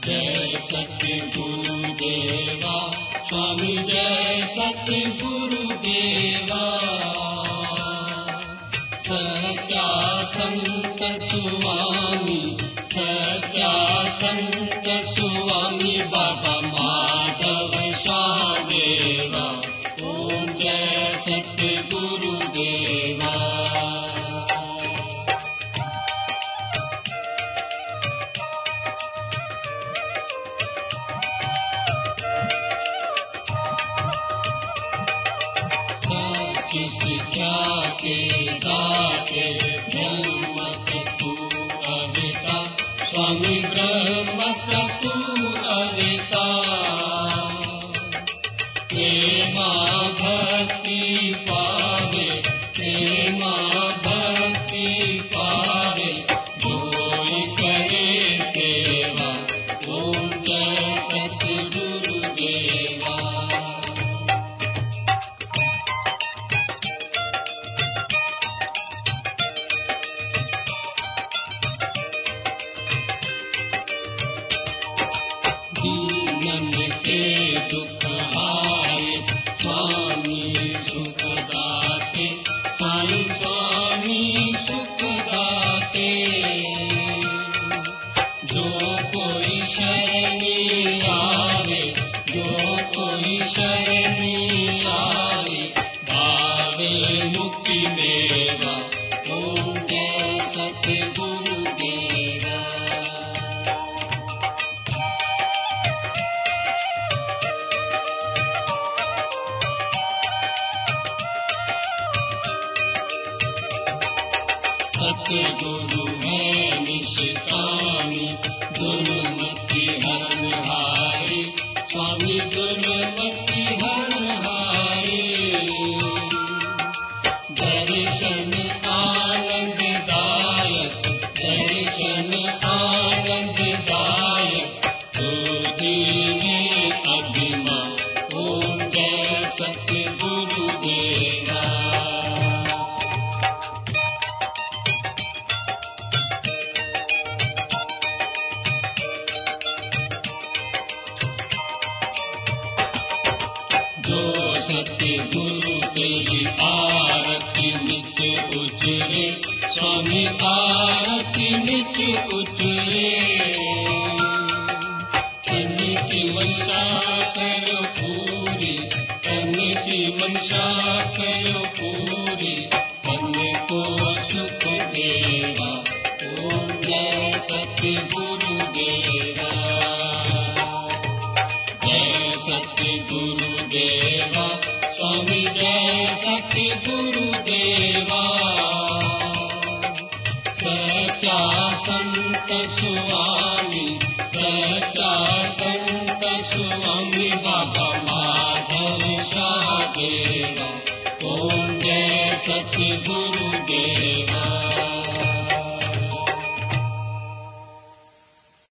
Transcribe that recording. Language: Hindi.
जय सत्य गुरुदेवा स्वामी जय सत्य गुरुदेवा। सच्चा संत स्वामी सच्चा संत स्वामी बाबा माधव शाह देवा। ओम जय सत्य गुरुदेवा। शिक्षा के दाते ब्रह्म तत्व अविता स्वामी ब्रह्म तत्व अविता। प्रेमा भक्ति पावे प्रेमा भक्ति पावे जोई करे सेवा। ओम जय सत्य गुरुदेवा। दीनन के दुख हारे स्वामी सुख दाते साईं स्वामी सुख दाते। जो कोई शरणी आवे जो कोई शरणी आवे भावे मुक्ति मेवा। ओम जय सत्य गुरुदेवा। सतगुरु है निष्कामी दुर्मति हरहारे स्वामी दुर्मति हरहारे। दर्शन आनंददायक दर्शन आनंददायक तो दीने अभिमा। ओम जय सत्य गुरुदेवा। जो सत्य गुरु तेरी आरती निच उचरे स्वामी आरती निच उचरे। इनकी मनसा करो पूरी इनकी मनसा करो पूरी अन्य को सुख देवा। ओम जय सत्य गुरुदेवा। जय सत्य गुरुदेवा स्वामी जय सत्य गुरुदेवा। सच्चा संत स्वामी सच्चा संत स्वामी बाबा माधव शाह देवा। ओम जय सत्य गुरुदेवा।